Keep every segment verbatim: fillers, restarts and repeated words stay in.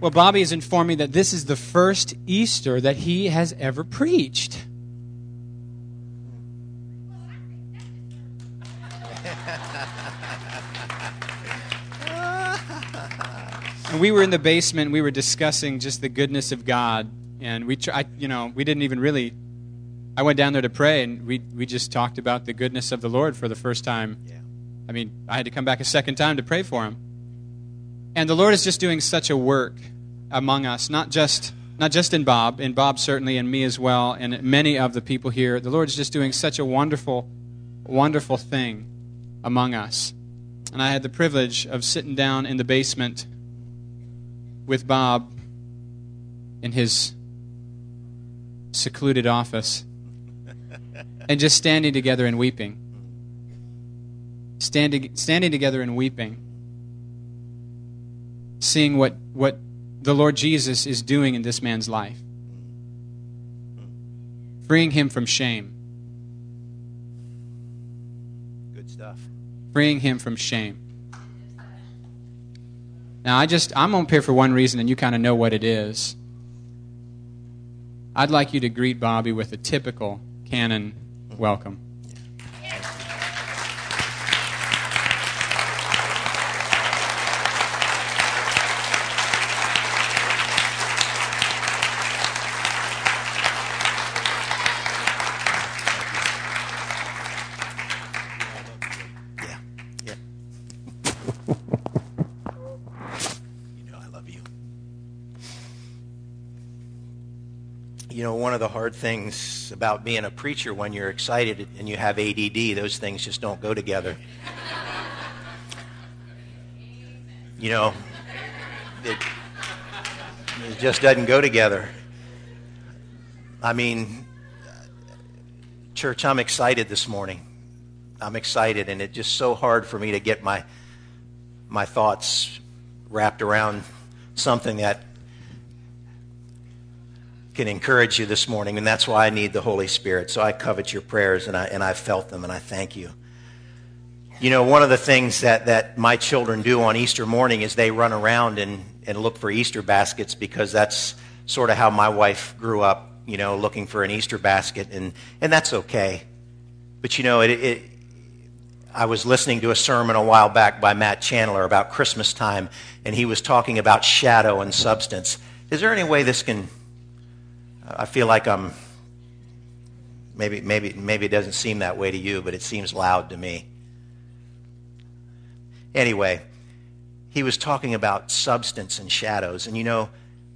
Well, Bobby has informed me that this is the first Easter that he has ever preached. And we were in the basement, we were discussing just the goodness of God, and we, I, you know, we didn't even really, I went down there to pray, and we we just talked about the goodness of the Lord for the first time. Yeah. I mean, I had to come back a second time to pray for him. And the Lord is just doing such a work among us, not just not just in Bob, in Bob certainly, and me as well, and many of the people here. The Lord is just doing such a wonderful, wonderful thing among us. And I had the privilege of sitting down in the basement with Bob in his secluded office and just standing together and weeping. Standing standing together and weeping. Seeing what, what the Lord Jesus is doing in this man's life. Freeing him from shame. Good stuff. Freeing him from shame. Now, I just, I'm up here for one reason, and you kind of know what it is. I'd like you to greet Bobby with a typical Canon welcome. You know, one of the hard things about being a preacher when you're excited and you have A D D, those things just don't go together. You know, it, it just doesn't go together. I mean, church, I'm excited this morning. I'm excited, and it's just so hard for me to get my my thoughts wrapped around something that can encourage you this morning, and that's why I need the Holy Spirit. So I covet your prayers, and I and I felt them, and I thank you. You know, one of the things that, that my children do on Easter morning is they run around and, and look for Easter baskets, because that's sort of how my wife grew up, you know, looking for an Easter basket, and, and that's okay. But, you know, it, it I was listening to a sermon a while back by Matt Chandler about Christmas time, and he was talking about shadow and substance. Is there any way this can... I feel like I'm, maybe maybe maybe it doesn't seem that way to you, but it seems loud to me. Anyway, he was talking about substance and shadows, and you know,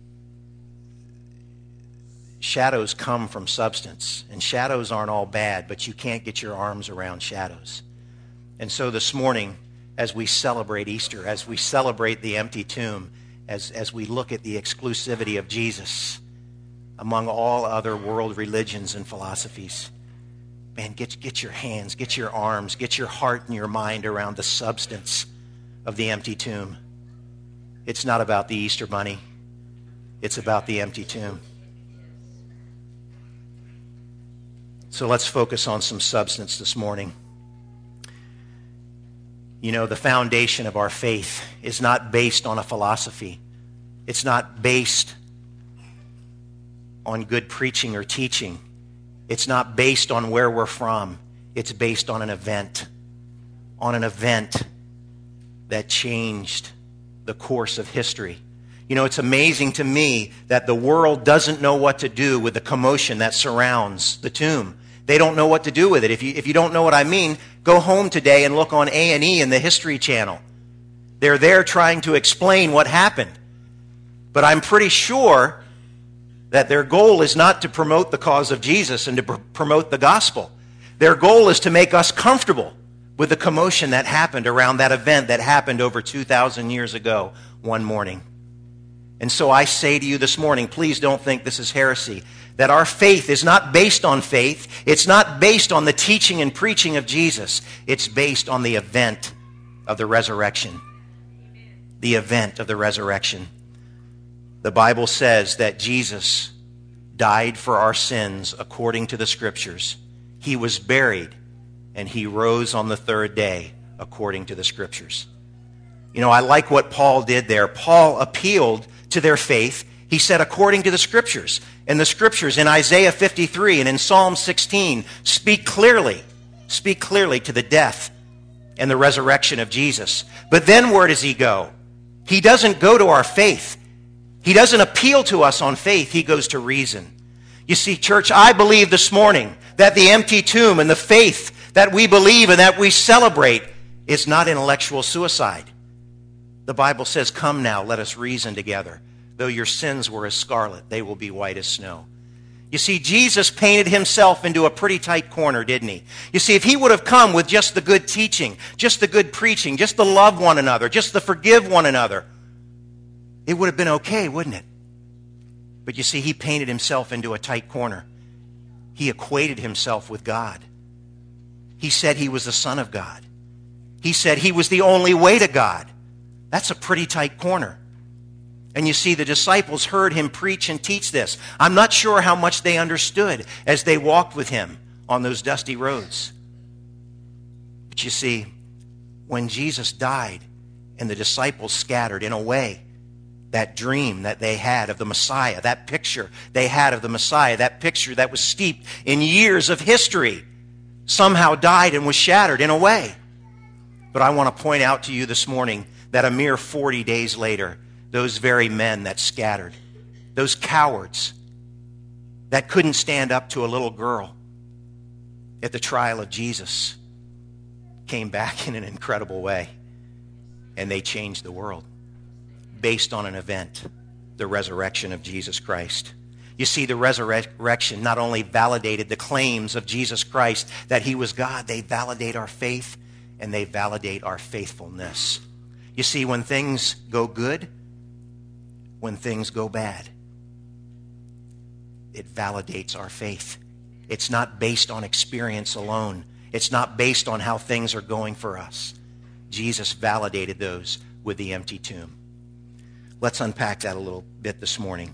shadows come from substance, and shadows aren't all bad, but you can't get your arms around shadows. And so this morning, as we celebrate Easter, as we celebrate the empty tomb, as as we look at the exclusivity of Jesus among all other world religions and philosophies. Man, get, get your hands, get your arms, get your heart and your mind around the substance of the empty tomb. It's not about the Easter bunny. It's about the empty tomb. So let's focus on some substance this morning. You know, the foundation of our faith is not based on a philosophy. It's not based on good preaching or teaching. It's not based on where we're from. It's based on an event, on an event that changed the course of history. You know, it's amazing to me that the world doesn't know what to do with the commotion that surrounds the tomb. They don't know what to do with it. If you, if you don't know what I mean, go home today and look on A and E and the History Channel. They're there trying to explain what happened. But I'm pretty sure that their goal is not to promote the cause of Jesus and to pr- promote the gospel. Their goal is to make us comfortable with the commotion that happened around that event that happened over two thousand years ago one morning. And so I say to you this morning, please don't think this is heresy, that our faith is not based on faith. It's not based on the teaching and preaching of Jesus. It's based on the event of the resurrection. The event of the resurrection. The Bible says that Jesus died for our sins according to the Scriptures. He was buried, and he rose on the third day according to the Scriptures. You know, I like what Paul did there. Paul appealed to their faith. He said, according to the Scriptures. And the Scriptures in Isaiah fifty-three and in Psalm sixteen speak clearly, speak clearly to the death and the resurrection of Jesus. But then where does he go? He doesn't go to our faith. He doesn't appeal to us on faith. He goes to reason. You see, church, I believe this morning that the empty tomb and the faith that we believe and that we celebrate is not intellectual suicide. The Bible says, come now, let us reason together. Though your sins were as scarlet, they will be white as snow. You see, Jesus painted himself into a pretty tight corner, didn't he? You see, if he would have come with just the good teaching, just the good preaching, just the love one another, just the forgive one another, it would have been okay, wouldn't it? But you see, he painted himself into a tight corner. He equated himself with God. He said he was the Son of God. He said he was the only way to God. That's a pretty tight corner. And you see, the disciples heard him preach and teach this. I'm not sure how much they understood as they walked with him on those dusty roads. But you see, when Jesus died and the disciples scattered, in a way, that dream that they had of the Messiah, that picture they had of the Messiah, that picture that was steeped in years of history, somehow died and was shattered in a way. But I want to point out to you this morning that a mere forty days later, those very men that scattered, those cowards that couldn't stand up to a little girl at the trial of Jesus, came back in an incredible way, and they changed the world based on an event, the resurrection of Jesus Christ. You see, the resurrection not only validated the claims of Jesus Christ that he was God, they validate our faith and they validate our faithfulness. You see, when things go good, when things go bad, it validates our faith. It's not based on experience alone. It's not based on how things are going for us. Jesus validated those with the empty tomb. Let's unpack that a little bit this morning.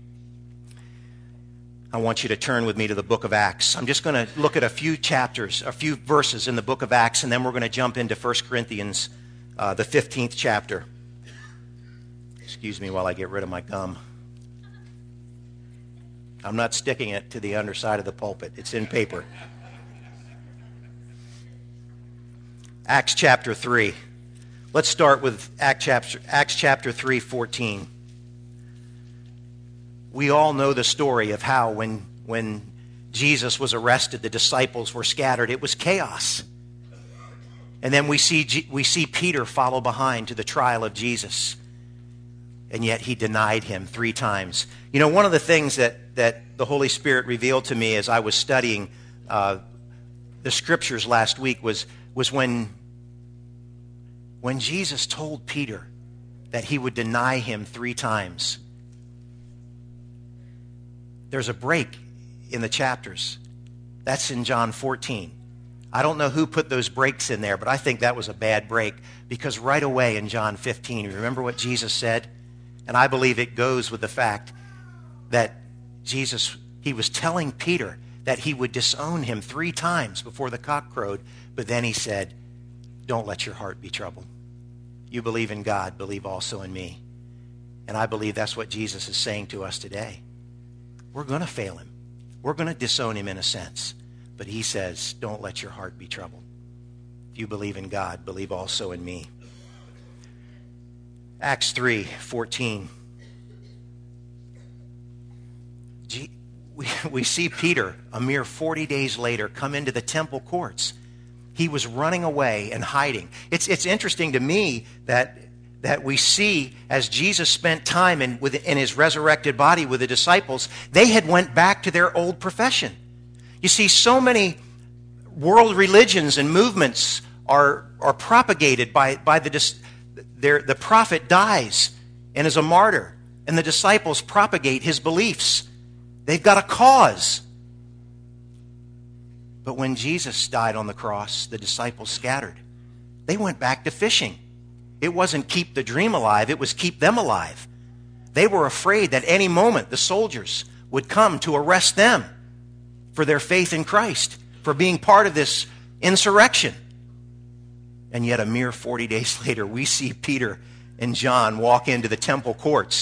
I want you to turn with me to the book of Acts. I'm just going to look at a few chapters, a few verses in the book of Acts, and then we're going to jump into First Corinthians, uh, the fifteenth chapter. Excuse me while I get rid of my gum. I'm not sticking it to the underside of the pulpit. It's in paper. Acts chapter three. Let's start with Acts chapter, Acts chapter three, fourteen. We all know the story of how when, when Jesus was arrested, the disciples were scattered. It was chaos. And then we see, we see Peter follow behind to the trial of Jesus. And yet he denied him three times. You know, one of the things that, that the Holy Spirit revealed to me as I was studying uh, the Scriptures last week was, was when When Jesus told Peter that he would deny him three times, there's a break in the chapters. That's in John fourteen. I don't know who put those breaks in there, but I think that was a bad break, because right away in John fifteen, you remember what Jesus said? And I believe it goes with the fact that Jesus, he was telling Peter that he would disown him three times before the cock crowed, but then he said, don't let your heart be troubled. You believe in God, believe also in me. And I believe that's what Jesus is saying to us today. We're going to fail him. We're going to disown him in a sense. But he says, don't let your heart be troubled. If you believe in God, believe also in me. Acts three fourteen. We, we see Peter, a mere forty days later, come into the temple courts. He was running away and hiding. It's, it's interesting to me that, that we see as Jesus spent time in, with, in his resurrected body with the disciples, they had went back to their old profession. You see, so many world religions and movements are, are propagated by, by the, their, the prophet dies and is a martyr, and the disciples propagate his beliefs. They've got a cause. But when Jesus died on the cross, the disciples scattered. They went back to fishing. It wasn't keep the dream alive, it was keep them alive. They were afraid that any moment the soldiers would come to arrest them for their faith in Christ, for being part of this insurrection. And yet a mere forty days later, we see Peter and John walk into the temple courts.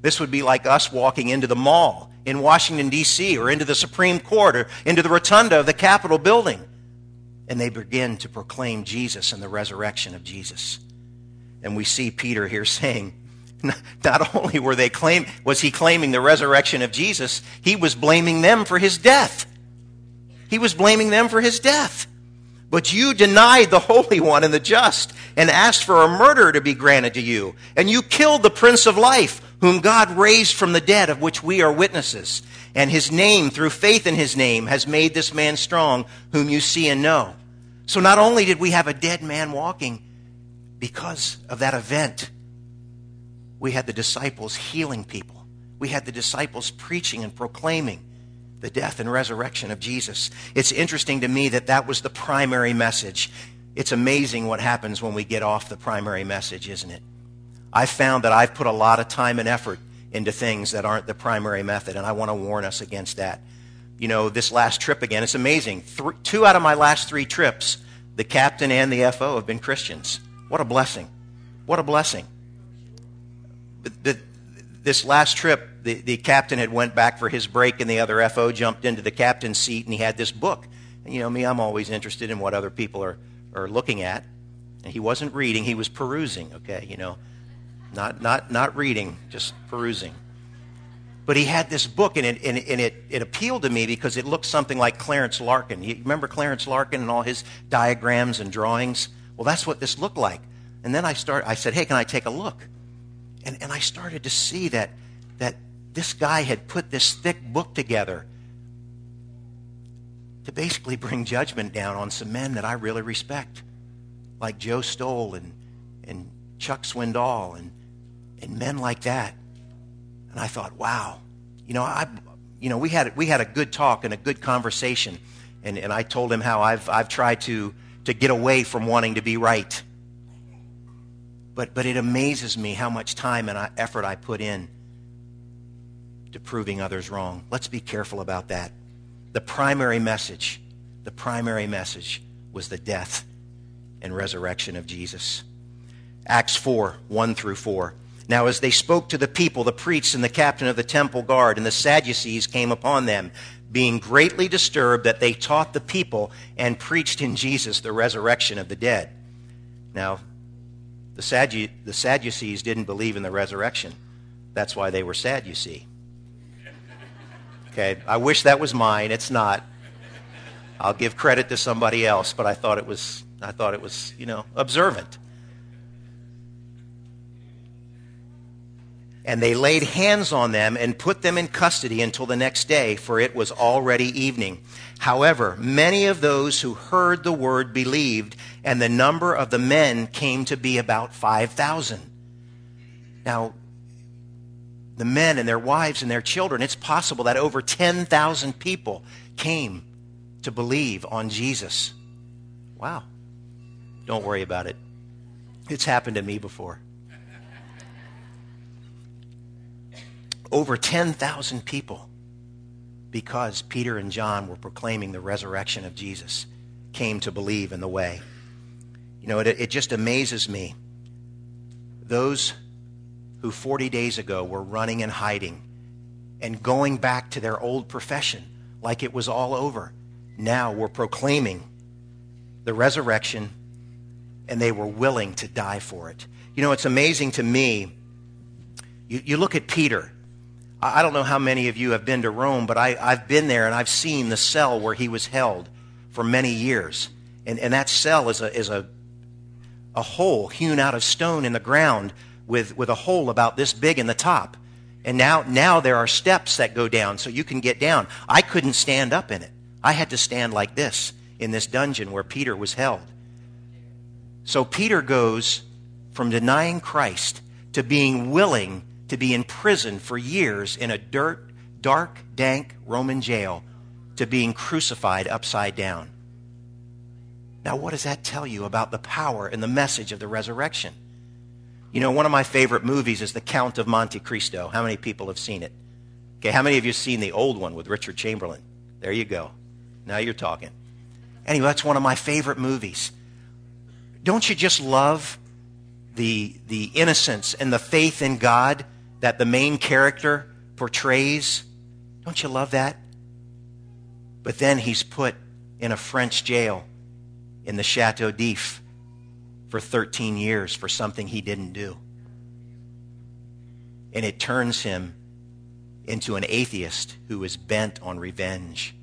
This would be like us walking into the mall in Washington, D C, or into the Supreme Court, or into the rotunda of the Capitol building. And they begin to proclaim Jesus and the resurrection of Jesus. And we see Peter here saying, not only were they claim, was he claiming the resurrection of Jesus, he was blaming them for his death. He was blaming them for his death. But you denied the Holy One and the just, and asked for a murderer to be granted to you. And you killed the Prince of Life, whom God raised from the dead, of which we are witnesses. And his name, through faith in his name, has made this man strong, whom you see and know. So not only did we have a dead man walking, because of that event, we had the disciples healing people. We had the disciples preaching and proclaiming the death and resurrection of Jesus. It's interesting to me that that was the primary message. It's amazing what happens when we get off the primary message, isn't it? I've found that I've put a lot of time and effort into things that aren't the primary method, and I want to warn us against that. You know, this last trip again, it's amazing. Three, two out of my last three trips, the captain and the F O have been Christians. What a blessing. What a blessing. But the, this last trip, the, the captain had went back for his break, and the other F O jumped into the captain's seat, and he had this book. And you know me, I'm always interested in what other people are, are looking at. And he wasn't reading, he was perusing, okay, you know. Not not not reading, just perusing. But he had this book, and it, and, and it, it appealed to me because it looked something like Clarence Larkin. You remember Clarence Larkin and all his diagrams and drawings? Well, that's what this looked like. And then I start. I said, hey, can I take a look? And, and I started to see that, that this guy had put this thick book together to basically bring judgment down on some men that I really respect, like Joe Stoll and, and Chuck Swindoll and, and men like that. And I thought, wow, you know, I, you know, we had we had a good talk and a good conversation, and, and I told him how I've I've tried to to get away from wanting to be right. But but it amazes me how much time and effort I put in to proving others wrong. Let's be careful about that. The primary message, the primary message was the death and resurrection of Jesus. Acts four, one through four. Now as they spoke to the people, the priests and the captain of the temple guard and the Sadducees came upon them, being greatly disturbed that they taught the people and preached in Jesus the resurrection of the dead. Now, the Saddu- the Sadducees didn't believe in the resurrection. That's why they were sad, you see. Okay, I wish that was mine. It's not. I'll give credit to somebody else, but I thought it was, I thought it was, you know, observant. And they laid hands on them and put them in custody until the next day, for it was already evening. However, many of those who heard the word believed, and the number of the men came to be about five thousand. Now, the men and their wives and their children, it's possible that over ten thousand people came to believe on Jesus. Wow. Don't worry about it. It's happened to me before. Over ten thousand people, because Peter and John were proclaiming the resurrection of Jesus, came to believe in the way. You know, it, it just amazes me. Those who forty days ago were running and hiding and going back to their old profession like it was all over, now were proclaiming the resurrection, and they were willing to die for it. You know, it's amazing to me. You, you look at Peter. I don't know how many of you have been to Rome, but I, I've been there and I've seen the cell where he was held for many years. And, and that cell is a, is a, a hole hewn out of stone in the ground with, with a hole about this big in the top. And now, now there are steps that go down so you can get down. I couldn't stand up in it. I had to stand like this in this dungeon where Peter was held. So Peter goes from denying Christ to being willing to be in prison for years in a dirt, dark, dank Roman jail, to being crucified upside down. Now, what does that tell you about the power and the message of the resurrection? You know, one of my favorite movies is The Count of Monte Cristo. How many people have seen it? Okay, how many of you have seen the old one with Richard Chamberlain? There you go. Now you're talking. Anyway, that's one of my favorite movies. Don't you just love the, the innocence and the faith in God that the main character portrays. Don't you love that? But then he's put in a French jail in the Chateau d'If for thirteen years for something he didn't do. And it turns him into an atheist who is bent on revenge.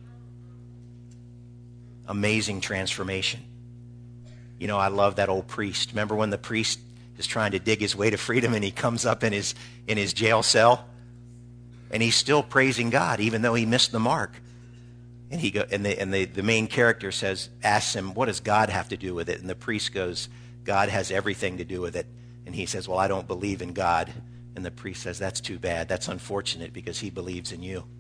Amazing transformation. You know, I love that old priest. Remember when the priest is trying to dig his way to freedom and he comes up in his in his jail cell? And he's still praising God even though he missed the mark. And he go and the and the, the main character says, asks him, what does God have to do with it? And the priest goes, God has everything to do with it. And he says, well, I don't believe in God. And the priest says, that's too bad. That's unfortunate because he believes in you.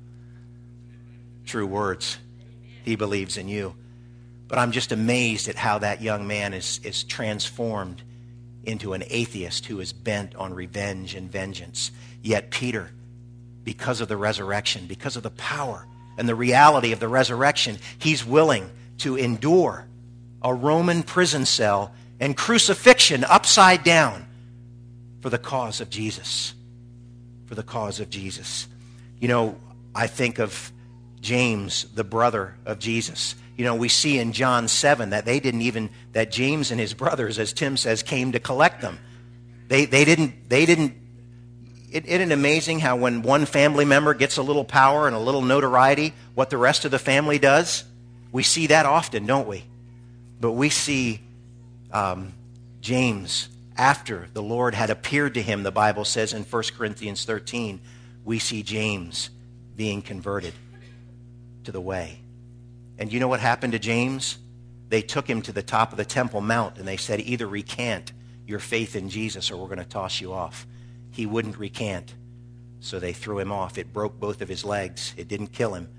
True words. He believes in you. But I'm just amazed at how that young man is, is transformed into an atheist who is bent on revenge and vengeance. Yet Peter, because of the resurrection, because of the power and the reality of the resurrection, he's willing to endure a Roman prison cell and crucifixion upside down for the cause of Jesus. For the cause of Jesus. You know, I think of James, the brother of Jesus. You know, we see in John seven that they didn't even, that James and his brothers, as Tim says, came to collect them. They they didn't, they didn't, it, isn't it amazing how when one family member gets a little power and a little notoriety, what the rest of the family does? We see that often, don't we? But we see um, James, after the Lord had appeared to him, the Bible says in First Corinthians thirteen, we see James being converted to the way. And you know what happened to James? They took him to the top of the Temple Mount and they said, either recant your faith in Jesus or we're going to toss you off. He wouldn't recant, so they threw him off. It broke both of his legs. It didn't kill him.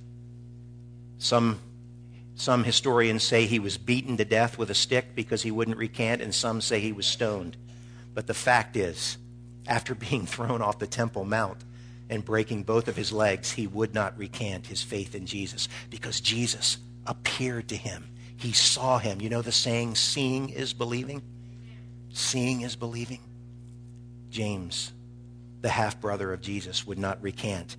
Some, some historians say he was beaten to death with a stick because he wouldn't recant, and some say he was stoned. But the fact is, after being thrown off the Temple Mount, and breaking both of his legs, he would not recant his faith in Jesus because Jesus appeared to him. He saw him. You know the saying, seeing is believing? Seeing is believing. James, the half-brother of Jesus, would not recant.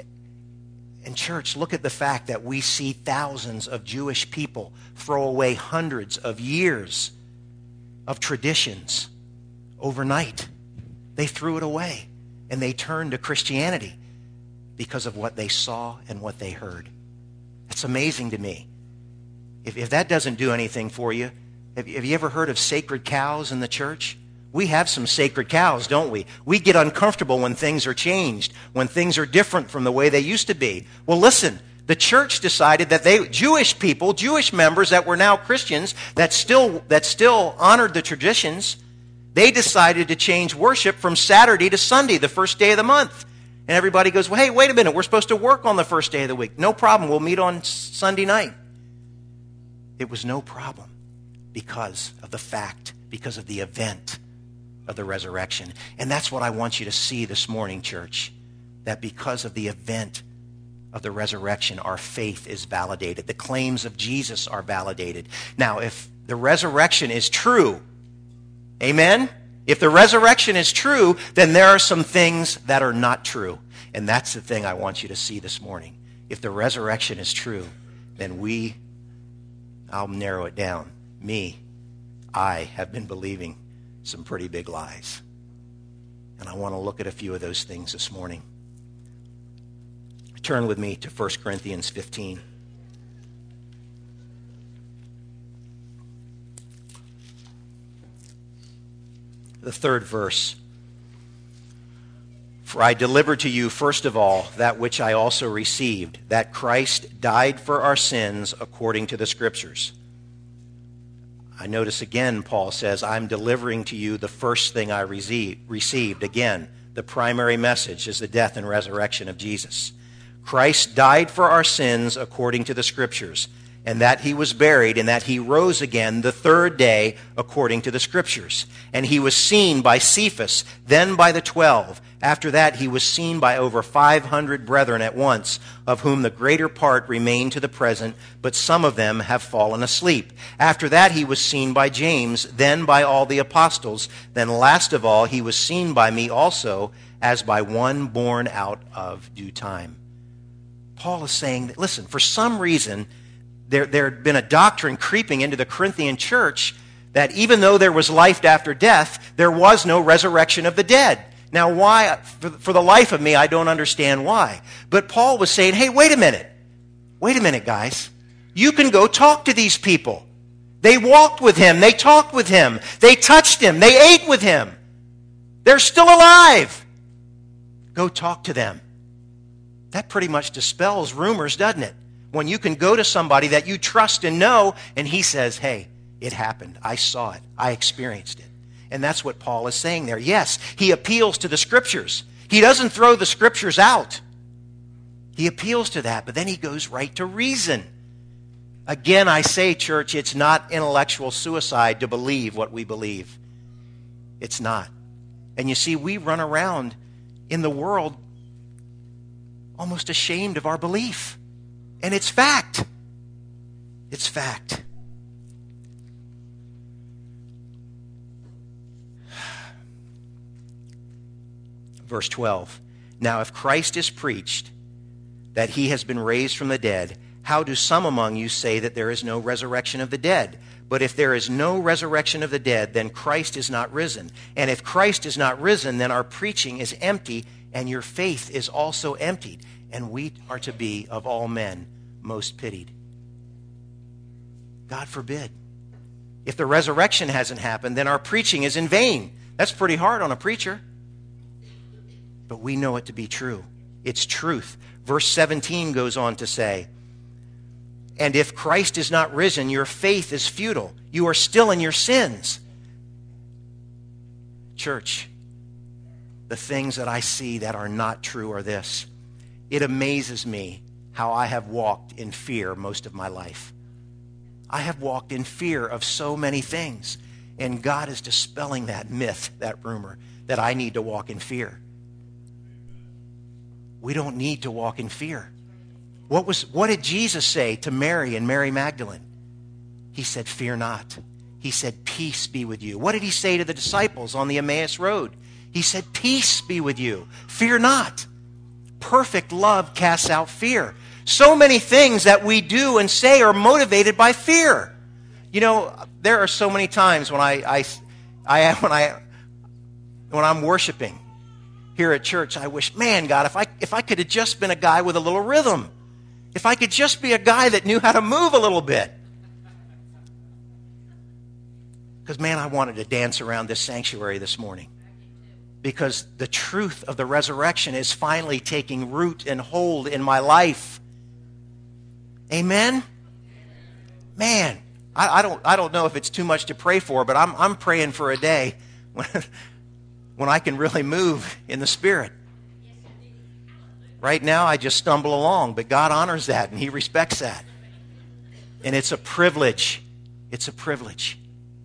And church, look at the fact that we see thousands of Jewish people throw away hundreds of years of traditions overnight. They threw it away. And they turned to Christianity because of what they saw and what they heard. That's amazing to me. If, if that doesn't do anything for you, have, have you ever heard of sacred cows in the church? We have some sacred cows, don't we? We get uncomfortable when things are changed, when things are different from the way they used to be. Well, listen, the church decided that they, Jewish people, Jewish members that were now Christians, that still, that still honored the traditions, they decided to change worship from Saturday to Sunday, the first day of the month. And everybody goes, well, hey, wait a minute, we're supposed to work on the first day of the week. No problem, we'll meet on Sunday night. It was no problem because of the fact, because of the event of the resurrection. And that's what I want you to see this morning, church, that because of the event of the resurrection, our faith is validated. The claims of Jesus are validated. Now, if the resurrection is true, amen? If the resurrection is true, then there are some things that are not true. And that's the thing I want you to see this morning. If the resurrection is true, then we, I'll narrow it down. Me, I have been believing some pretty big lies. And I want to look at a few of those things this morning. Turn with me to First Corinthians fifteen. The third verse. For I delivered to you first of all that which I also received, that Christ died for our sins according to the Scriptures. I notice again, Paul says, I'm delivering to you the first thing I received. Again, the primary message is the death and resurrection of Jesus. Christ died for our sins according to the Scriptures, and that he was buried, and that he rose again the third day according to the Scriptures. And he was seen by Cephas, then by the twelve. After that he was seen by over five hundred brethren at once, of whom the greater part remain to the present, but some of them have fallen asleep. After that he was seen by James, then by all the apostles. Then last of all he was seen by me also, as by one born out of due time. Paul is saying that, listen, for some reason, there, there had been a doctrine creeping into the Corinthian church that even though there was life after death, there was no resurrection of the dead. Now, why? For, for the life of me, I don't understand why. But Paul was saying, hey, wait a minute. Wait a minute, guys. You can go talk to these people. They walked with him. They talked with him. They touched him. They ate with him. They're still alive. Go talk to them. That pretty much dispels rumors, doesn't it? When you can go to somebody that you trust and know, and he says, hey, it happened. I saw it. I experienced it. And that's what Paul is saying there. Yes, he appeals to the Scriptures. He doesn't throw the Scriptures out. He appeals to that, but then he goes right to reason. Again, I say, church, it's not intellectual suicide to believe what we believe. It's not. And you see, we run around in the world almost ashamed of our belief. And it's fact. It's fact. Verse twelve. Now, if Christ is preached that he has been raised from the dead, how do some among you say that there is no resurrection of the dead? But if there is no resurrection of the dead, then Christ is not risen. And if Christ is not risen, then our preaching is empty, and your faith is also emptied. And we are to be, of all men, most pitied. God forbid. If the resurrection hasn't happened, then our preaching is in vain. That's pretty hard on a preacher. But we know it to be true. It's truth. Verse seventeen goes on to say, and if Christ is not risen, your faith is futile. You are still in your sins. Church, the things that I see that are not true are this. It amazes me how I have walked in fear most of my life. I have walked in fear of so many things. And God is dispelling that myth, that rumor, that I need to walk in fear. We don't need to walk in fear. What was, what did Jesus say to Mary and Mary Magdalene? He said, fear not. He said, peace be with you. What did he say to the disciples on the Emmaus Road? He said, peace be with you. Fear not. Perfect love casts out fear. So many things that we do and say are motivated by fear. You know, there are so many times when I, I, I when I, when I'm worshiping here at church, I wish, man, God, if I, if I could have just been a guy with a little rhythm. If I could just be a guy that knew how to move a little bit. Because, man, I wanted to dance around this sanctuary this morning. Because the truth of the resurrection is finally taking root and hold in my life. Amen? Man, I, I don't I don't know if it's too much to pray for, but I'm I'm praying for a day when, when I can really move in the Spirit. Right now, I just stumble along, but God honors that, and he respects that. And it's a privilege. It's a privilege.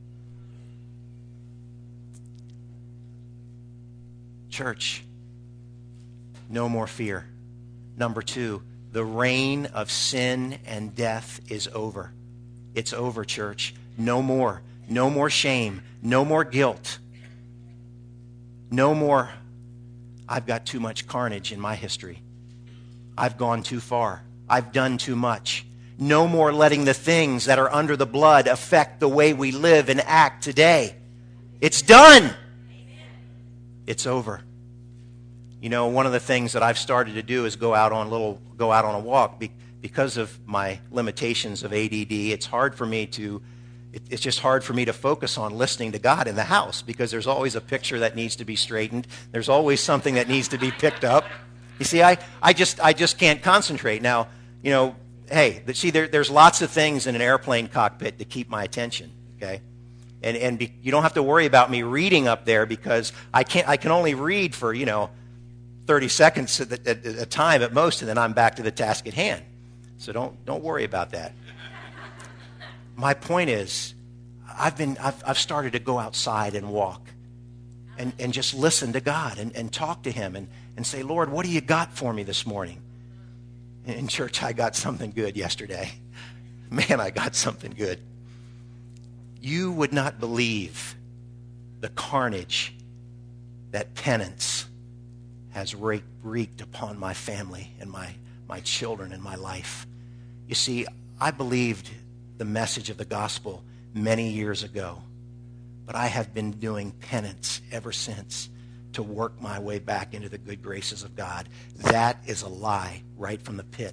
Church, no more fear. Number two, the reign of sin and death is over. It's over, church. No more. No more shame. No more guilt. No more, I've got too much carnage in my history. I've gone too far. I've done too much. No more letting the things that are under the blood affect the way we live and act today. It's done. It's over. You know, one of the things that I've started to do is go out on a little, go out on a walk. Be, because of my limitations of A D D, it's hard for me to, it, it's just hard for me to focus on listening to God in the house because there's always a picture that needs to be straightened. There's always something that needs to be picked up. You see, I, I just I just can't concentrate. Now, you know, hey, see, there, there's lots of things in an airplane cockpit to keep my attention, okay? And and be, you don't have to worry about me reading up there because I can't. I can only read for, you know, thirty seconds at, at, at a time at most, and then I'm back to the task at hand. So don't don't worry about that. My point is, I've been I've, I've started to go outside and walk, and, and just listen to God and, and talk to Him and, and say, Lord, what do you got for me this morning? In church, I got something good yesterday. Man, I got something good. You would not believe the carnage that penance has wreaked upon my family and my, my children and my life. You see, I believed the message of the gospel many years ago, but I have been doing penance ever since to work my way back into the good graces of God. That is a lie right from the pit.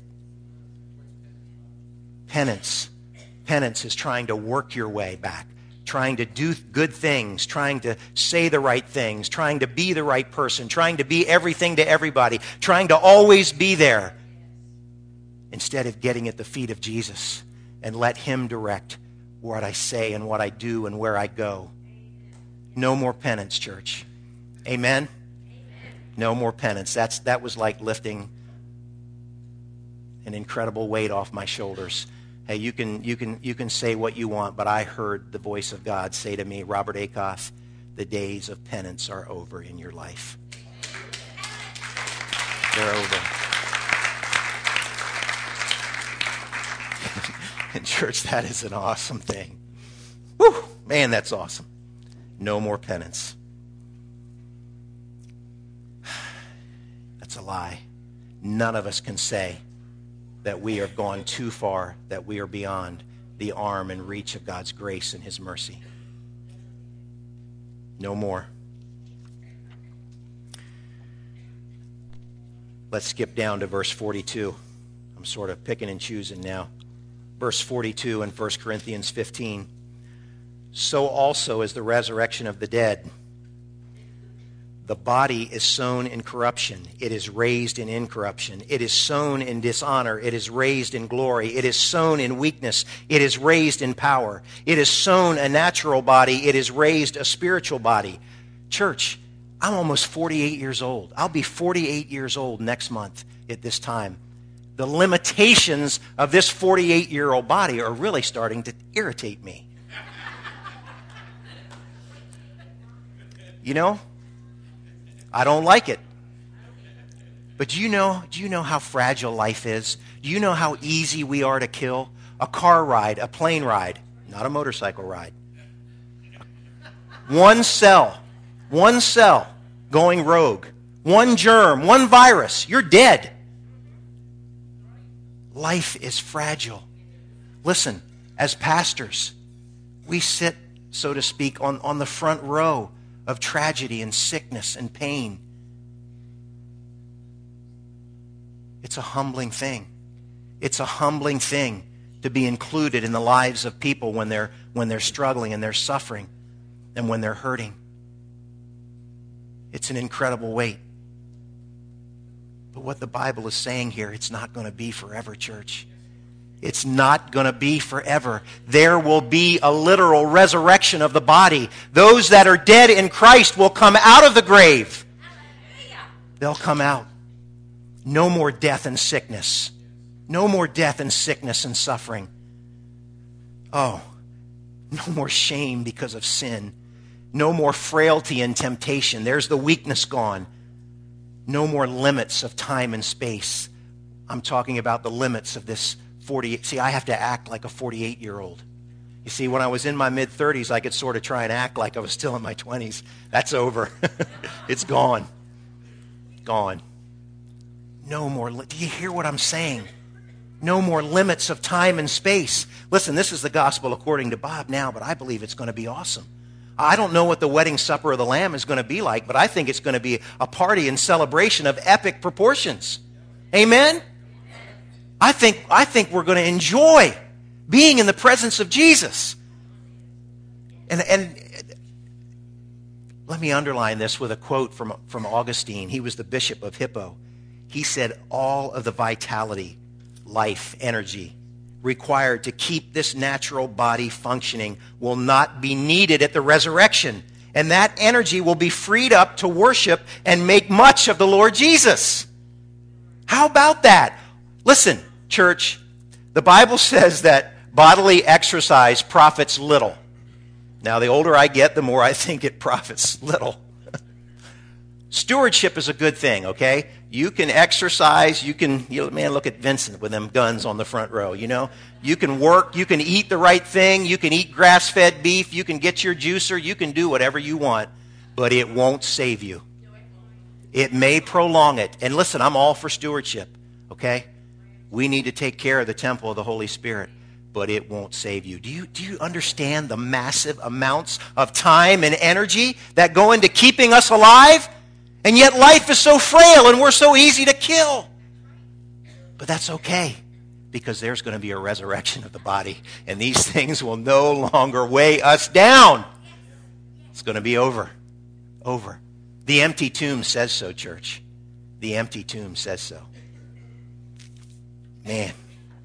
Penance. Penance is trying to work your way back, trying to do good things, trying to say the right things, trying to be the right person, trying to be everything to everybody, trying to always be there, instead of getting at the feet of Jesus and let him direct what I say and what I do and where I go. No more penance, church. Amen? No more penance. That's, that was like lifting an incredible weight off my shoulders. Hey, you can, you can, you can say what you want, but I heard the voice of God say to me, Robert Akoff, the days of penance are over in your life. They're over. And church, that is an awesome thing. Whew, man, that's awesome. No more penance. That's a lie. None of us can say that we have gone too far, that we are beyond the arm and reach of God's grace and his mercy. No more. Let's skip down to verse forty-two. I'm sort of picking and choosing now. Verse forty-two in First Corinthians fifteen. So also is the resurrection of the dead. The body is sown in corruption. It is raised in incorruption. It is sown in dishonor. It is raised in glory. It is sown in weakness. It is raised in power. It is sown a natural body. It is raised a spiritual body. Church, I'm almost forty-eight years old. I'll be forty-eight years old next month at this time. The limitations of this forty-eight-year-old body are really starting to irritate me. You know? I don't like it. But do you know, do you know how fragile life is? Do you know how easy we are to kill? A car ride, a plane ride, not a motorcycle ride. One cell, one cell going rogue, one germ, one virus, you're dead. Life is fragile. Listen, as pastors, we sit, so to speak, on, on the front row of tragedy and sickness and pain. It's a humbling thing. It's a humbling thing to be included in the lives of people when they're when they're struggling and they're suffering and when they're hurting. It's an incredible weight. But what the Bible is saying here, it's not going to be forever, church. It's not going to be forever. There will be a literal resurrection of the body. Those that are dead in Christ will come out of the grave. They'll come out. No more death and sickness. No more death and sickness and suffering. Oh, no more shame because of sin. No more frailty and temptation. There's the weakness gone. No more limits of time and space. I'm talking about the limits of this forty-eight. See, I have to act like a forty-eight-year-old. You see, when I was in my mid-thirties, I could sort of try and act like I was still in my twenties. That's over. It's gone. Gone. No more. Li- Do you hear what I'm saying? No more limits of time and space. Listen, this is the gospel according to Bob now, but I believe it's going to be awesome. I don't know what the wedding supper of the Lamb is going to be like, but I think it's going to be a party and celebration of epic proportions. Amen? I think, I think we're going to enjoy being in the presence of Jesus. And, and let me underline this with a quote from, from Augustine. He was the bishop of Hippo. He said, all of the vitality, life, energy required to keep this natural body functioning will not be needed at the resurrection. And that energy will be freed up to worship and make much of the Lord Jesus. How about that? Listen, church, the Bible says that bodily exercise profits little. Now, the older I get, the more I think it profits little. Stewardship is a good thing, okay? You can exercise, you can, you know, man, look at Vincent with them guns on the front row, you know? You can work, you can eat the right thing, you can eat grass-fed beef, you can get your juicer, you can do whatever you want, but it won't save you. It may prolong it. And listen, I'm all for stewardship, okay? We need to take care of the temple of the Holy Spirit, but it won't save you. Do you, do you understand the massive amounts of time and energy that go into keeping us alive? And yet life is so frail and we're so easy to kill. But that's okay, because there's going to be a resurrection of the body, and these things will no longer weigh us down. It's going to be over. Over. The empty tomb says so, church. The empty tomb says so. Man.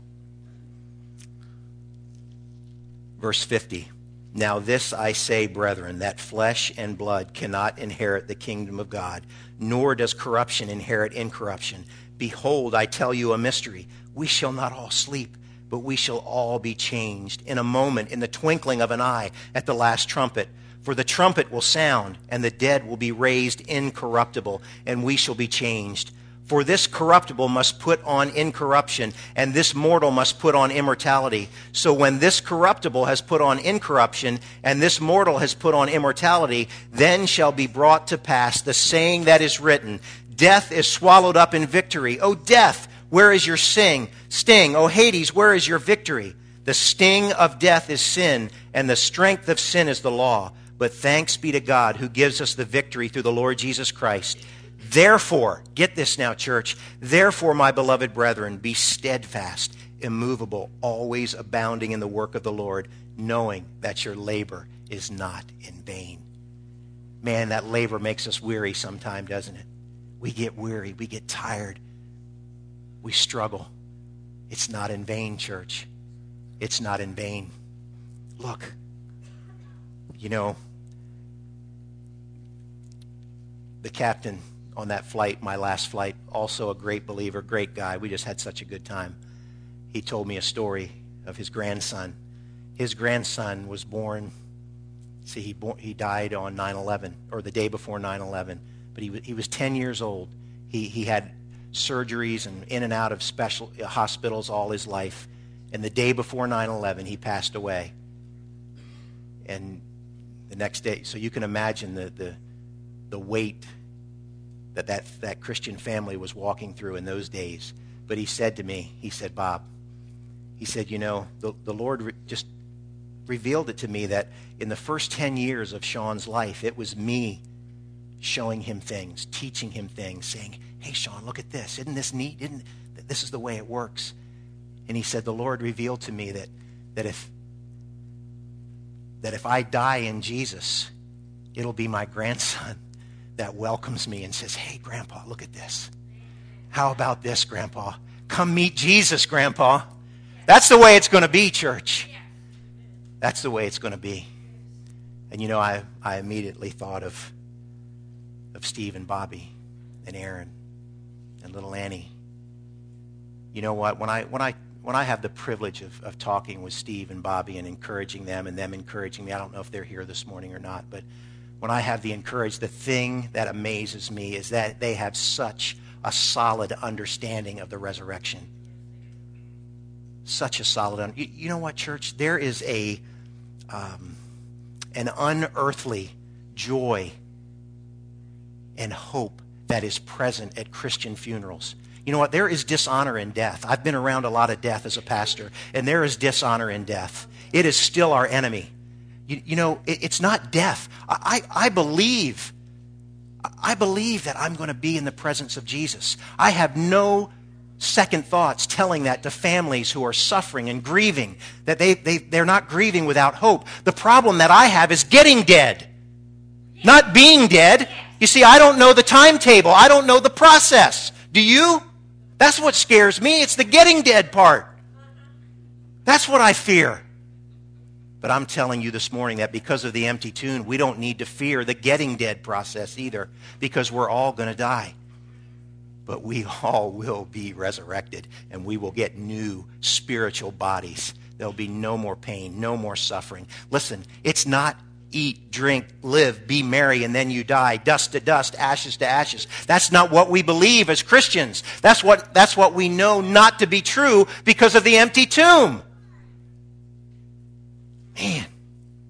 Verse fifty. Now this I say, brethren, that flesh and blood cannot inherit the kingdom of God, nor does corruption inherit incorruption. Behold, I tell you a mystery. We shall not all sleep, but we shall all be changed in a moment, in the twinkling of an eye, at the last trumpet. For the trumpet will sound, and the dead will be raised incorruptible, and we shall be changed. For this corruptible must put on incorruption, and this mortal must put on immortality. So when this corruptible has put on incorruption, and this mortal has put on immortality, then shall be brought to pass the saying that is written, Death is swallowed up in victory. O death, where is your sting? Sting. O Hades, where is your victory? The sting of death is sin, and the strength of sin is the law. But thanks be to God who gives us the victory through the Lord Jesus Christ. Therefore, get this now, church, therefore, my beloved brethren, be steadfast, immovable, always abounding in the work of the Lord, knowing that your labor is not in vain. Man, that labor makes us weary sometime, doesn't it? We get weary, we get tired, we struggle. It's not in vain, church. It's not in vain. Look, you know, the captain on that flight, my last flight, also a great believer, great guy. We just had such a good time. He told me a story of his grandson. His grandson was born, see, he, born, he died on nine eleven, or the day before nine eleven, but he, he was ten years old. He, he had surgeries and in and out of special hospitals all his life. And the day before nine eleven, he passed away. And the next day, so you can imagine the the, the weight that, that that Christian family was walking through in those days. But he said to me, he said, Bob, he said, you know, the, the Lord re- just revealed it to me that in the first ten years of Sean's life, it was me showing him things, teaching him things, saying, hey, Sean, look at this. Isn't this neat? Isn't this is the way it works? And he said, the Lord revealed to me that, that if that if I die in Jesus, it'll be my grandson that welcomes me and says, hey, Grandpa, look at this. How about this, Grandpa? Come meet Jesus, Grandpa. That's the way it's going to be, church. That's the way it's going to be. And you know, I, I immediately thought of, of Steve and Bobby and Aaron and little Annie. You know what? When I when I when I have the privilege of, of talking with Steve and Bobby and encouraging them and them encouraging me, I don't know if they're here this morning or not, but when I have the encourage, the thing that amazes me is that they have such a solid understanding of the resurrection. Such a solid un- you, you know what, church? There is a um, an unearthly joy and hope that is present at Christian funerals. You know what? There is dishonor in death. I've been around a lot of death as a pastor, and there is dishonor in death. It is still our enemy. You, you know, it, it's not death. I, I, I believe, I believe that I'm going to be in the presence of Jesus. I have no second thoughts telling that to families who are suffering and grieving, that they, they, they're not grieving without hope. The problem that I have is getting dead, not being dead. You see, I don't know the timetable. I don't know the process. Do you? That's what scares me. It's the getting dead part. That's what I fear. But I'm telling you this morning that because of the empty tomb, we don't need to fear the getting dead process either, because we're all going to die. But we all will be resurrected, and we will get new spiritual bodies. There'll be no more pain, no more suffering. Listen, it's not eat, drink, live, be merry, and then you die. Dust to dust, ashes to ashes. That's not what we believe as Christians. That's what, that's what we know not to be true because of the empty tomb. Man,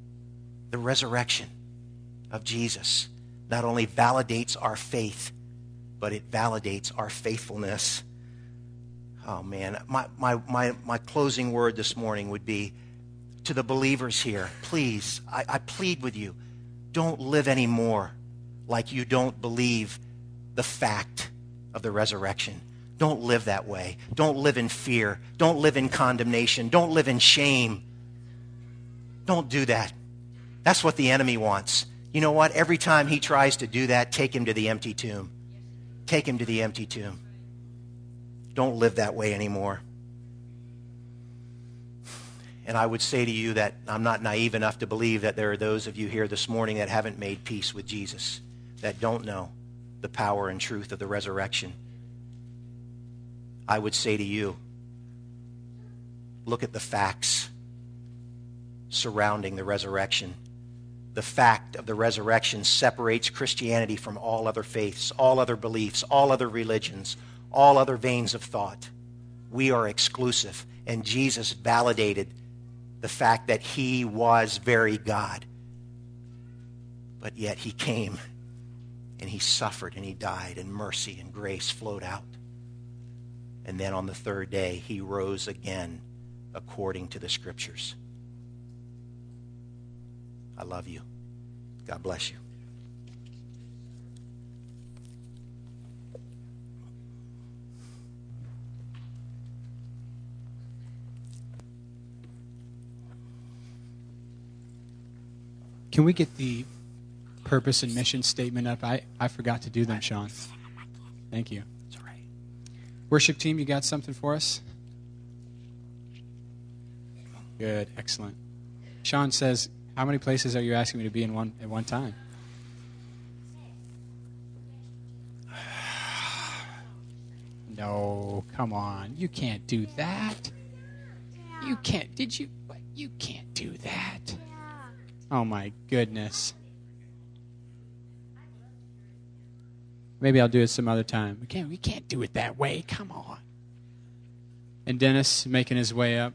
the resurrection of Jesus not only validates our faith, but it validates our faithfulness. Oh, man. My, my, my, my closing word this morning would be to the believers here, please, I, I plead with you, don't live anymore like you don't believe the fact of the resurrection. Don't live that way. Don't live in fear. Don't live in condemnation. Don't live in shame. Don't do that. That's what the enemy wants. You know what? Every time he tries to do that, take him to the empty tomb. Take him to the empty tomb. Don't live that way anymore. And I would say to you that I'm not naive enough to believe that there are those of you here this morning that haven't made peace with Jesus, that don't know the power and truth of the resurrection. I would say to you, look at the facts surrounding the resurrection. The fact of the resurrection separates Christianity from all other faiths, all other beliefs, all other religions, all other veins of thought. We are exclusive, and Jesus validated the fact that he was very God. But yet he came, and he suffered, and he died, and mercy and grace flowed out. And then on the third day, he rose again according to the Scriptures. I love you. God bless you. Can we get the purpose and mission statement up? I, I forgot to do them, Sean. Thank you. It's all right. Worship team, you got something for us? Good, excellent. Sean says, how many places are you asking me to be in one at one time? No, come on. You can't do that. You can't. Did you? You can't do that. Oh, my goodness. Maybe I'll do it some other time. We can't, we can't do it that way. Come on. And Dennis making his way up.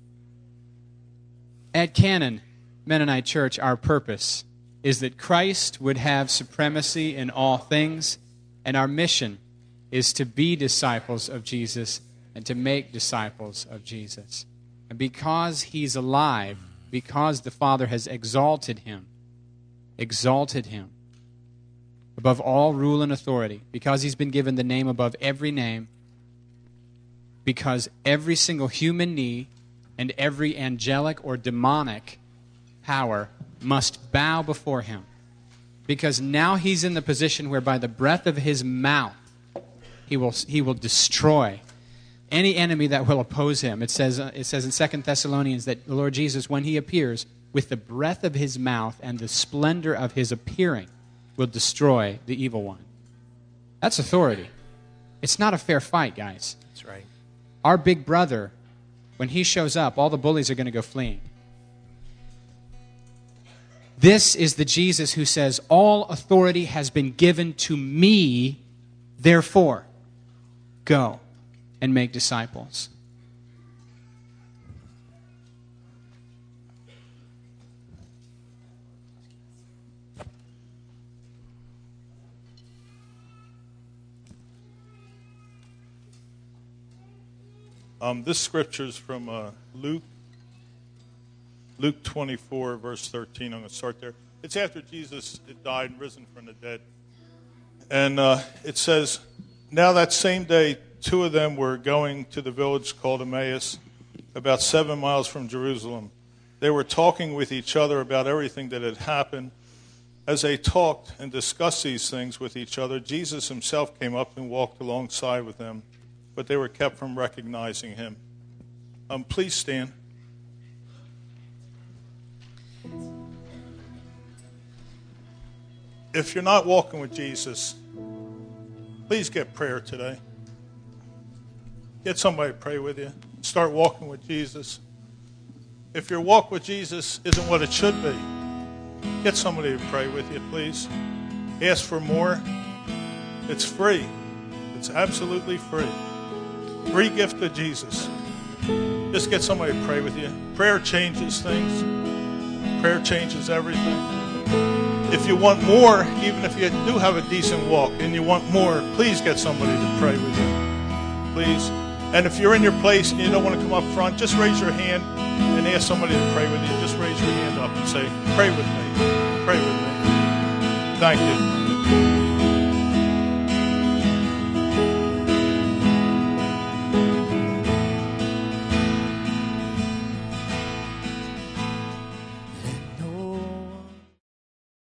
At Cannon Mennonite Church, our purpose is that Christ would have supremacy in all things, and our mission is to be disciples of Jesus and to make disciples of Jesus. And because he's alive, because the Father has exalted him, exalted him above all rule and authority, because he's been given the name above every name, because every single human knee and every angelic or demonic power must bow before him. Because now he's in the position where by the breath of his mouth, he will, he will destroy any enemy that will oppose him. It says, uh, it says in Second Thessalonians that the Lord Jesus, when he appears, with the breath of his mouth and the splendor of his appearing, will destroy the evil one. That's authority. It's not a fair fight, guys. That's right. Our big brother, when he shows up, all the bullies are going to go fleeing. This is the Jesus who says, all authority has been given to me, therefore, go and make disciples. Um, this scripture is from uh, Luke, Luke twenty-four, verse thirteen. I'm going to start there. It's after Jesus had died and risen from the dead. And uh, it says, now that same day, two of them were going to the village called Emmaus, about seven miles from Jerusalem. They were talking with each other about everything that had happened. As they talked and discussed these things with each other, Jesus himself came up and walked alongside with them, but they were kept from recognizing him. Um, please stand. If you're not walking with Jesus, please get prayer today. Get somebody to pray with you. Start walking with Jesus. If your walk with Jesus isn't what it should be, get somebody to pray with you, please. Ask for more. It's free. It's absolutely free. Free gift of Jesus. Just get somebody to pray with you. Prayer changes things. Prayer changes everything. if you want more, even if you do have a decent walk and you want more, please get somebody to pray with you. Please. And if you're in your place and you don't want to come up front, just raise your hand and ask somebody to pray with you. Just raise your hand up and say, pray with me. Pray with me. Thank you.